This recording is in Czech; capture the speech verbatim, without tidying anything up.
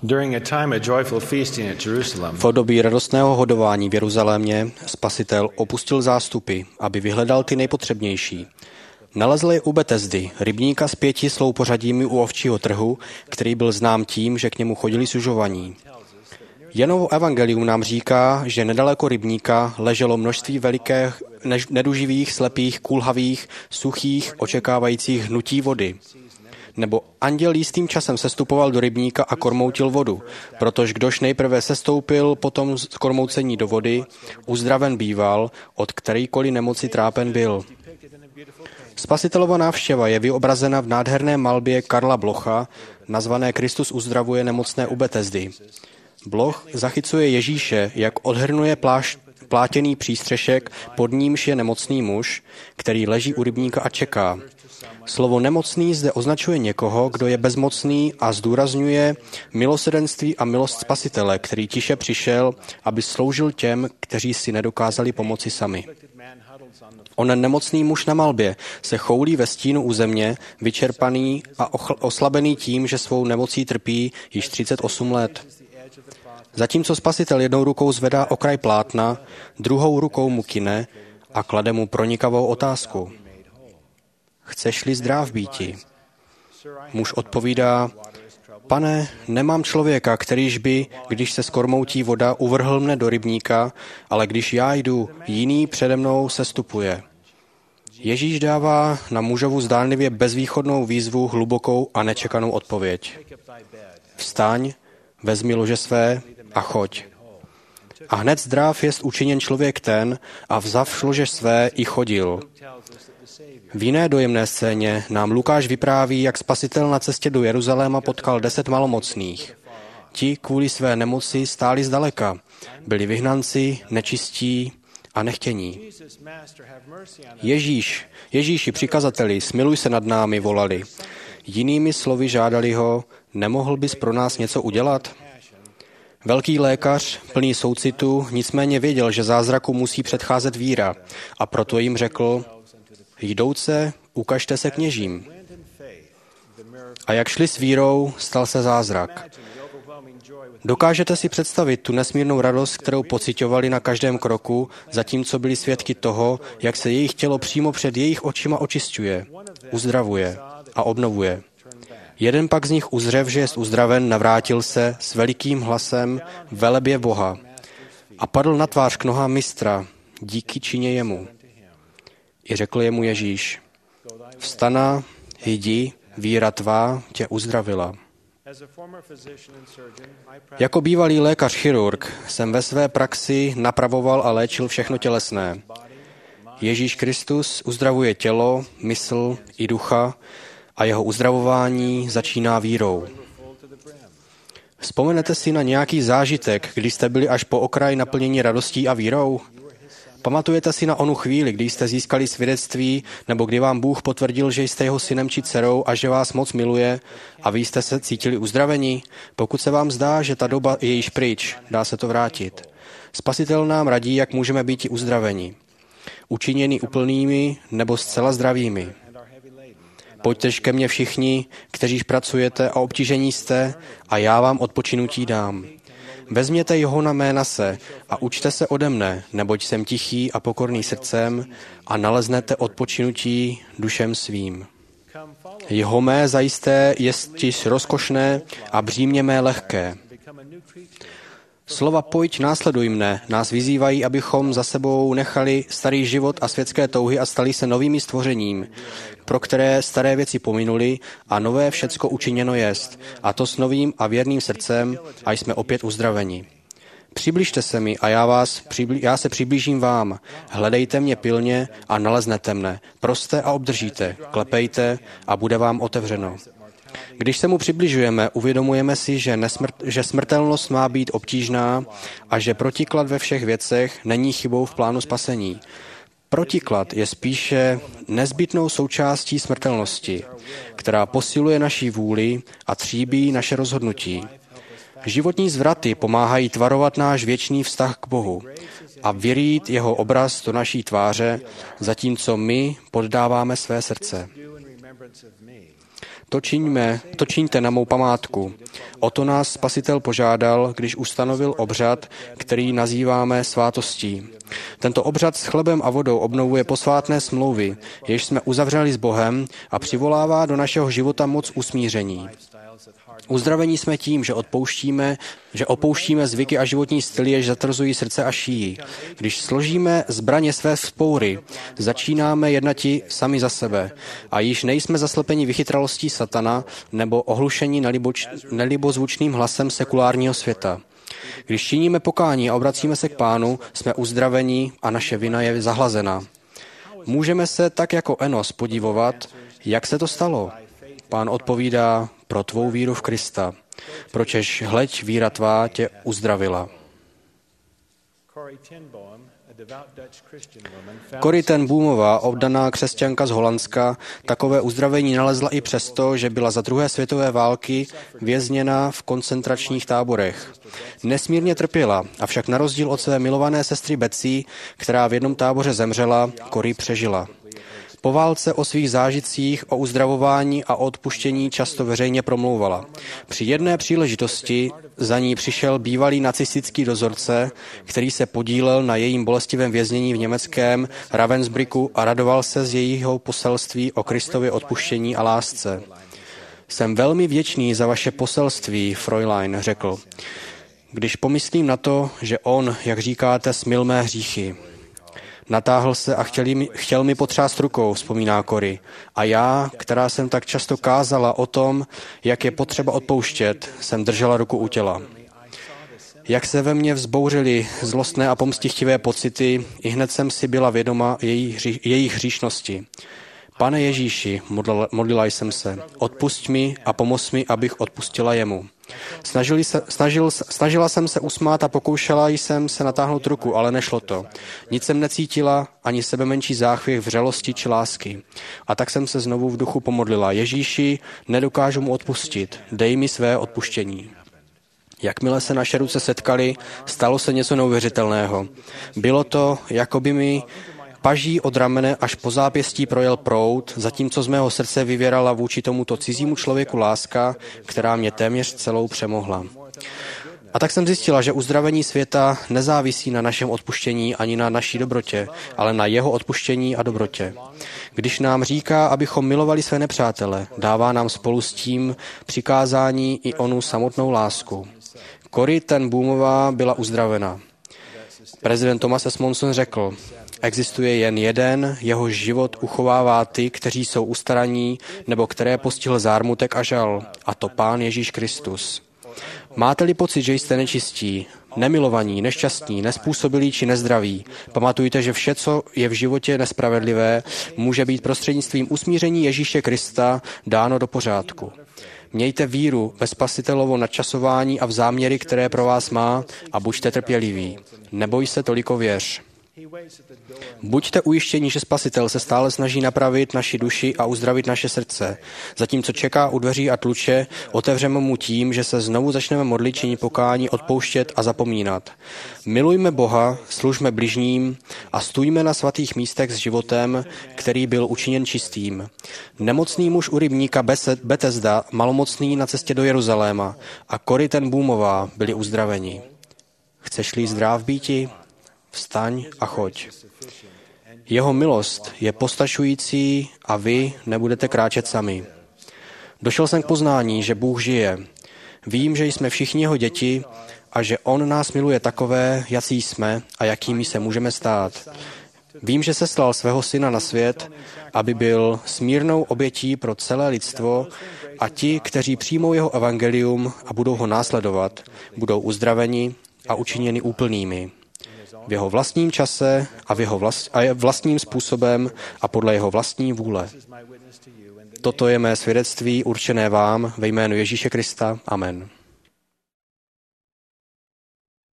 V období radostného hodování v Jeruzalémě Spasitel opustil zástupy, aby vyhledal ty nejpotřebnější. Nalezl je u Betesdy, rybníka s pěti sloupořadími u ovčího trhu, který byl znám tím, že k němu chodili sužovaní. Janovo evangelium nám říká, že nedaleko rybníka leželo množství velikých, neduživých, slepých, kulhavých, suchých, očekávajících hnutí vody. Nebo anděl jistým časem sestupoval do rybníka a kormoutil vodu, protože kdož nejprve sestoupil potom z kormoucení do vody, uzdraven býval, od kterýkoliv nemoci trápen byl. Spasitelova návštěva je vyobrazena v nádherné malbě Karla Blocha, nazvané Kristus uzdravuje nemocné u Betesdy. Bloch zachycuje Ježíše, jak odhrnuje plášť, plátěný přístřešek, pod nímž je nemocný muž, který leží u rybníka a čeká. Slovo nemocný zde označuje někoho, kdo je bezmocný a zdůrazňuje milosrdenství a milost Spasitele, který tiše přišel, aby sloužil těm, kteří si nedokázali pomoci sami. Onen nemocný muž na malbě se choulí ve stínu u země, vyčerpaný a oslabený tím, že svou nemocí trpí již třicet osm let. Zatímco Spasitel jednou rukou zvedá okraj plátna, druhou rukou mu kine a klade mu pronikavou otázku. Chceš-li zdrav býti? Muž odpovídá, pane, nemám člověka, kterýž by, když se skormoutí voda, uvrhl mne do rybníka, ale když já jdu, jiný přede mnou sestupuje. Ježíš dává na mužovu zdánlivě bezvýchodnou výzvu hlubokou a nečekanou odpověď. Vstaň, vezmi lože své a choď. A hned zdrav jest učiněn člověk ten a vzav lože své i chodil. V jiné dojemné scéně nám Lukáš vypráví, jak Spasitel na cestě do Jeruzaléma potkal deset malomocných. Ti kvůli své nemoci stáli zdaleka. Byli vyhnanci, nečistí a nechtění. Ježíš, Ježíši přikazateli, smiluj se nad námi, volali. Jinými slovy žádali ho, nemohl bys pro nás něco udělat? Velký lékař, plný soucitu, nicméně věděl, že zázraku musí předcházet víra a proto jim řekl, jdouce, ukažte se kněžím. A jak šli s vírou, stal se zázrak. Dokážete si představit tu nesmírnou radost, kterou pociťovali na každém kroku, zatímco byli svědky toho, jak se jejich tělo přímo před jejich očima očišťuje, uzdravuje a obnovuje. Jeden pak z nich uzřev, že jest uzdraven, navrátil se s velikým hlasem velebě Boha a padl na tvář k nohám mistra, díky čině jemu. I řekl jemu Ježíš, vstana, jdi, víra tvá tě uzdravila. Jako bývalý lékař-chirurg jsem ve své praxi napravoval a léčil všechno tělesné. Ježíš Kristus uzdravuje tělo, mysl i ducha a jeho uzdravování začíná vírou. Vzpomenete si na nějaký zážitek, kdy jste byli až po okraj naplnění radostí a vírou? Pamatujete si na onu chvíli, kdy jste získali svědectví, nebo kdy vám Bůh potvrdil, že jste jeho synem či dcerou a že vás moc miluje a vy jste se cítili uzdravení? Pokud se vám zdá, že ta doba je již pryč, dá se to vrátit. Spasitel nám radí, jak můžeme být i uzdraveni. Učiněni úplnými nebo zcela zdravými. Pojďtež ke mně všichni, kteříž pracujete a obtížení jste, a já vám odpočinutí dám. Vezměte jeho na mé nase a učte se ode mne, neboť jsem tichý a pokorný srdcem a naleznete odpočinutí dušem svým. Jeho mé zajisté jest rozkošné a břímě mé lehké. Slova pojď, následuj mne nás vyzývají, abychom za sebou nechali starý život a světské touhy a stali se novými stvořením, pro které staré věci pominuli a nové všecko učiněno jest, a to s novým a věrným srdcem, a jsme opět uzdraveni. Přibližte se mi a já, vás, já se přiblížím vám. Hledejte mě pilně a naleznete mne. Proste a obdržíte, klepejte a bude vám otevřeno. Když se mu přibližujeme, uvědomujeme si, že, nesmrt, že smrtelnost má být obtížná a že protiklad ve všech věcech není chybou v plánu spasení. Protiklad je spíše nezbytnou součástí smrtelnosti, která posiluje naší vůli a tříbí naše rozhodnutí. Životní zvraty pomáhají tvarovat náš věčný vztah k Bohu a vyrýt jeho obraz do naší tváře, zatímco my poddáváme své srdce. To čiňme, to čiňte na mou památku. O to nás Spasitel požádal, když ustanovil obřad, který nazýváme svátostí. Tento obřad s chlebem a vodou obnovuje posvátné smlouvy, jež jsme uzavřeli s Bohem a přivolává do našeho života moc usmíření. Uzdravení jsme tím, že odpouštíme, že opouštíme zvyky a životní styly, jež zatvrzují srdce a šíji. Když složíme zbraně své vzpoury, začínáme jednati sami za sebe a již nejsme zaslepeni vychytralostí satana nebo ohlušení neliboč, nelibozvučným hlasem sekulárního světa. Když činíme pokání a obracíme se k Pánu, jsme uzdraveni a naše vina je zahlazena. Můžeme se tak jako Enos podivovat, jak se to stalo. Pán odpovídá, pro tvou víru v Krista, pročež hleď víra tvá tě uzdravila. Corrie ten Boomová, oddaná křesťanka z Holandska, takové uzdravení nalezla i přesto, že byla za druhé světové války vězněna v koncentračních táborech. Nesmírně trpěla, avšak na rozdíl od své milované sestry Betsy, která v jednom táboře zemřela, Corrie přežila. Po válce o svých zážitcích, o uzdravování a o odpuštění často veřejně promlouvala. Při jedné příležitosti za ní přišel bývalý nacistický dozorce, který se podílel na jejím bolestivém věznění v německém Ravensbrücku a radoval se z jejího poselství o Kristově odpuštění a lásce. Jsem velmi vděčný za vaše poselství, Fräulein, řekl. Když pomyslím na to, že on, jak říkáte, smil mé hříchy. Natáhl se a chtěl mi, chtěl mi potřást rukou, vzpomíná Corrie. A já, která jsem tak často kázala o tom, jak je potřeba odpouštět, jsem držela ruku u těla. Jak se ve mně vzbouřily zlostné a pomstichtivé pocity, i hned jsem si byla vědoma jejich, jejich hříšnosti. Pane Ježíši, modlila, modlila jsem se, odpusť mi a pomoz mi, abych odpustila jemu. Snažili se, snažil, snažila jsem se usmát a pokoušela jsem se natáhnout ruku, ale nešlo to. Nic jsem necítila, ani sebe menší záchvěv vřelosti či lásky. A tak jsem se znovu v duchu pomodlila. Ježíši, nedokážu mu odpustit, dej mi své odpuštění. Jakmile se naše ruce setkaly, stalo se něco neuvěřitelného. Bylo to, jako by mi paží od ramene až po zápěstí projel proud, zatímco z mého srdce vyvěrala vůči tomuto cizímu člověku láska, která mě téměř celou přemohla. A tak jsem zjistila, že uzdravení světa nezávisí na našem odpuštění ani na naší dobrotě, ale na jeho odpuštění a dobrotě. Když nám říká, abychom milovali své nepřátele, dává nám spolu s tím přikázání i onu samotnou lásku. Corrie ten Boomová byla uzdravena. Prezident Thomas S. Monson řekl, existuje jen jeden, jehož život uchovává ty, kteří jsou ustaraní, nebo které postihl zármutek a žal, a to Pán Ježíš Kristus. Máte-li pocit, že jste nečistí, nemilovaní, nešťastní, nespůsobilí či nezdraví, pamatujte, že vše, co je v životě nespravedlivé, může být prostřednictvím usmíření Ježíše Krista dáno do pořádku. Mějte víru ve Spasitelovo nadčasování a v záměry, které pro vás má, a buďte trpěliví. Neboj se, toliko věř. Buďte ujištěni, že Spasitel se stále snaží napravit naši duši a uzdravit naše srdce. Zatímco čeká u dveří a tluče, otevřeme mu tím, že se znovu začneme modlit, činit pokání, odpouštět a zapomínat. Milujme Boha, služme bližním a stůjme na svatých místech s životem, který byl učiněn čistým. Nemocný muž u rybníka Betesda, malomocný na cestě do Jeruzaléma a Corrie ten Boomová byli uzdraveni. Chceš-li zdrav býti? Vstaň a choď. Jeho milost je postačující a vy nebudete kráčet sami. Došel jsem k poznání, že Bůh žije. Vím, že jsme všichni jeho děti a že on nás miluje takové, jací jsme a jakými se můžeme stát. Vím, že seslal svého syna na svět, aby byl smírnou obětí pro celé lidstvo a ti, kteří přijmou jeho evangelium a budou ho následovat, budou uzdraveni a učiněni úplnými. V jeho vlastním čase a, v jeho vlast, a vlastním způsobem a podle jeho vlastní vůle. Toto je mé svědectví určené vám ve jménu Ježíše Krista. Amen.